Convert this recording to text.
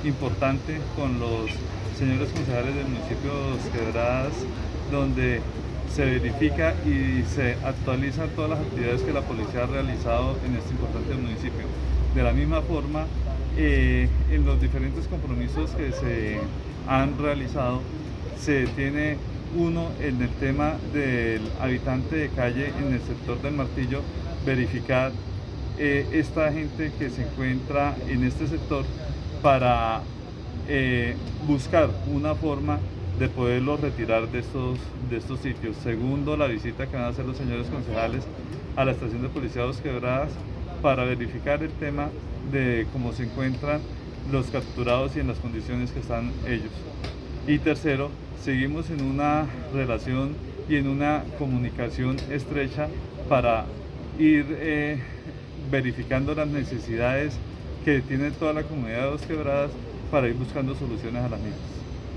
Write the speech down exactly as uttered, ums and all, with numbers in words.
importante con los señores concejales del municipio de Dos Quebradas, donde se verifica y se actualizan todas las actividades que la policía ha realizado en este importante municipio. De la misma forma, eh, en los diferentes compromisos que se han realizado, se tiene uno en el tema del habitante de calle en el sector del Martillo, verificar eh, esta gente que se encuentra en este sector para eh, buscar una forma de poderlos retirar de estos, de estos sitios. Segundo, la visita que van a hacer los señores concejales a la estación de policía Dos Quebradas para verificar el tema de cómo se encuentran los capturados y en las condiciones que están ellos. Y tercero, seguimos en una relación y en una comunicación estrecha para ir eh, verificando las necesidades que tiene toda la comunidad de Dos Quebradas para ir buscando soluciones a las mismas.